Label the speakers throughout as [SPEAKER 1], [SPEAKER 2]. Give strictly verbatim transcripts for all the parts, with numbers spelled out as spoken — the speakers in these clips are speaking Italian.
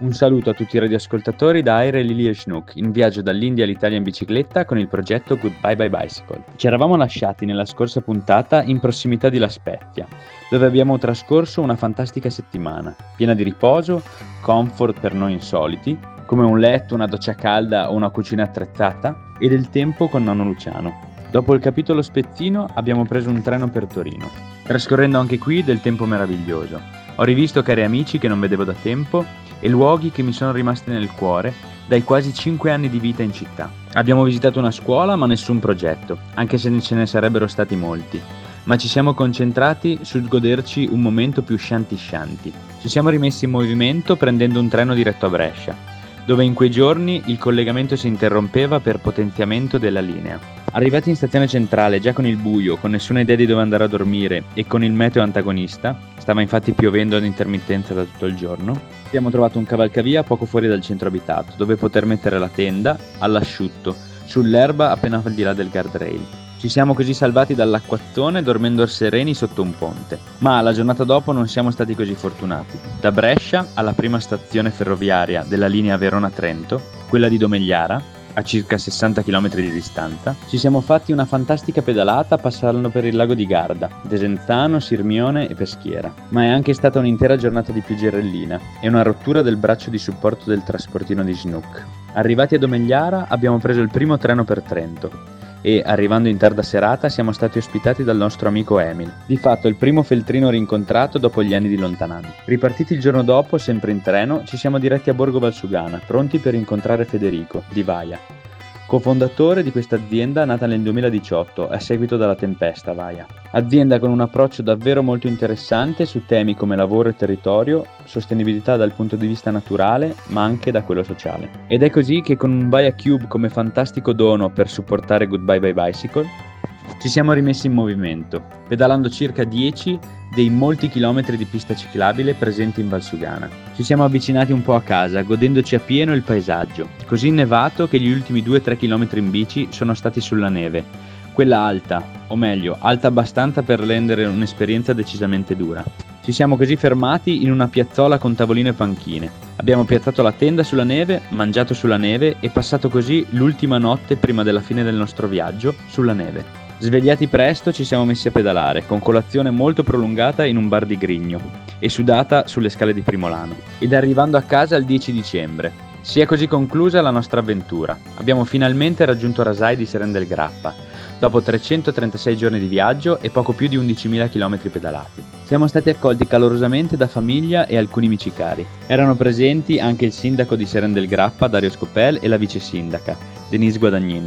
[SPEAKER 1] Un saluto a tutti i radioascoltatori da Aire, Lily e Schnook, in viaggio dall'India all'Italia in bicicletta con il progetto Goodbye Bye Bicycle. Ci eravamo lasciati nella scorsa puntata in prossimità di La Spezia, dove abbiamo trascorso una fantastica settimana, piena di riposo, comfort per noi insoliti, come un letto, una doccia calda o una cucina attrezzata, e del tempo con nonno Luciano. Dopo il capitolo spezzino abbiamo preso un treno per Torino, trascorrendo anche qui del tempo meraviglioso. Ho rivisto cari amici che non vedevo da tempo e luoghi che mi sono rimasti nel cuore dai quasi cinque anni di vita in città. Abbiamo visitato una scuola ma nessun progetto, anche se ce ne sarebbero stati molti, ma ci siamo concentrati sul goderci un momento più scianti scianti. Ci siamo rimessi in movimento prendendo un treno diretto a Brescia, dove in quei giorni il collegamento si interrompeva per potenziamento della linea. Arrivati in stazione centrale, già con il buio, con nessuna idea di dove andare a dormire e con il meteo antagonista, stava infatti piovendo ad intermittenza da tutto il giorno, abbiamo trovato un cavalcavia poco fuori dal centro abitato, dove poter mettere la tenda all'asciutto, sull'erba appena al di là del guardrail. Ci siamo così salvati dall'acquazzone dormendo sereni sotto un ponte. Ma la giornata dopo non siamo stati così fortunati. Da Brescia alla prima stazione ferroviaria della linea Verona-Trento, quella di Domegliara, a circa sessanta chilometri di distanza, ci siamo fatti una fantastica pedalata passando per il lago di Garda, Desenzano, Sirmione e Peschiera. Ma è anche stata un'intera giornata di pioggerellina e una rottura del braccio di supporto del trasportino di Schnook. Arrivati a Domegliara abbiamo preso il primo treno per Trento e, arrivando in tarda serata, siamo stati ospitati dal nostro amico Emil, di fatto il primo feltrino rincontrato dopo gli anni di lontananza. Ripartiti il giorno dopo, sempre in treno, ci siamo diretti a Borgo Valsugana, pronti per incontrare Federico, di Vaia, cofondatore di questa azienda nata nel duemiladiciotto a seguito della tempesta Vaia. Azienda con un approccio davvero molto interessante su temi come lavoro e territorio, sostenibilità dal punto di vista naturale ma anche da quello sociale. Ed è così che con un Vaia Cube come fantastico dono per supportare Goodbye Bye Bicycle ci siamo rimessi in movimento, pedalando circa dieci dei molti chilometri di pista ciclabile presenti in Valsugana. Ci siamo avvicinati un po' a casa, godendoci appieno il paesaggio, così innevato che gli ultimi due tre chilometri in bici sono stati sulla neve, quella alta, o meglio, alta abbastanza per rendere un'esperienza decisamente dura. Ci siamo così fermati in una piazzola con tavolino e panchine. Abbiamo piazzato la tenda sulla neve, mangiato sulla neve e passato così l'ultima notte prima della fine del nostro viaggio sulla neve. Svegliati presto ci siamo messi a pedalare, con colazione molto prolungata in un bar di Grigno e sudata sulle scale di Primolano, ed arrivando a casa il dieci dicembre. Si è così conclusa la nostra avventura. Abbiamo finalmente raggiunto Rasai di Seren del Grappa, dopo trecentotrentasei giorni di viaggio e poco più di undicimila chilometri pedalati. Siamo stati accolti calorosamente da famiglia e alcuni amici cari. Erano presenti anche il sindaco di Seren del Grappa, Dario Scopel, e la vice sindaca, Denise Guadagnin.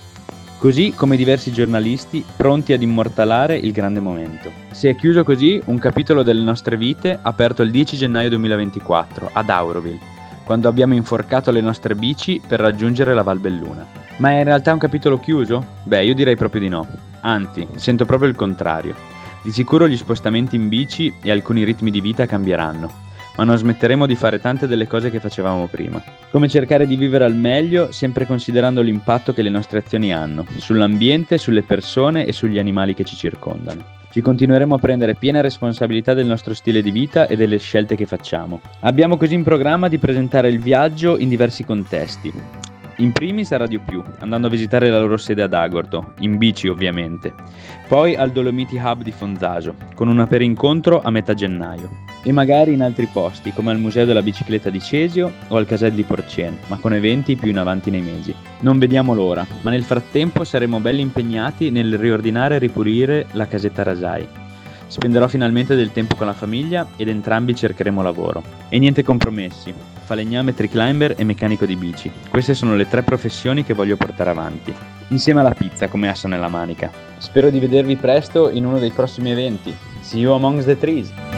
[SPEAKER 1] Così come diversi giornalisti pronti ad immortalare il grande momento. Si è chiuso così un capitolo delle nostre vite aperto il dieci gennaio duemilaventiquattro ad Auroville, quando abbiamo inforcato le nostre bici per raggiungere la Val Belluna. Ma è in realtà un capitolo chiuso? Beh, io direi proprio di no. Anzi, sento proprio il contrario. Di sicuro gli spostamenti in bici e alcuni ritmi di vita cambieranno, ma non smetteremo di fare tante delle cose che facevamo prima. Come cercare di vivere al meglio, sempre considerando l'impatto che le nostre azioni hanno sull'ambiente, sulle persone e sugli animali che ci circondano. Ci continueremo a prendere piena responsabilità del nostro stile di vita e delle scelte che facciamo. Abbiamo così in programma di presentare il viaggio in diversi contesti. In primis a Radio Più, andando a visitare la loro sede ad Agordo, in bici ovviamente. Poi al Dolomiti Hub di Fonzaso, con un aperincontro a metà gennaio. E magari in altri posti, come al Museo della Bicicletta di Cesio o al Casal di Porcien, ma con eventi più in avanti nei mesi. Non vediamo l'ora, ma nel frattempo saremo belli impegnati nel riordinare e ripulire la casetta Rasai. Spenderò finalmente del tempo con la famiglia ed entrambi cercheremo lavoro. E niente compromessi. Falegname, triclimber e meccanico di bici. Queste sono le tre professioni che voglio portare avanti, insieme alla pizza come asso nella manica. Spero di vedervi presto in uno dei prossimi eventi. See you amongst the trees!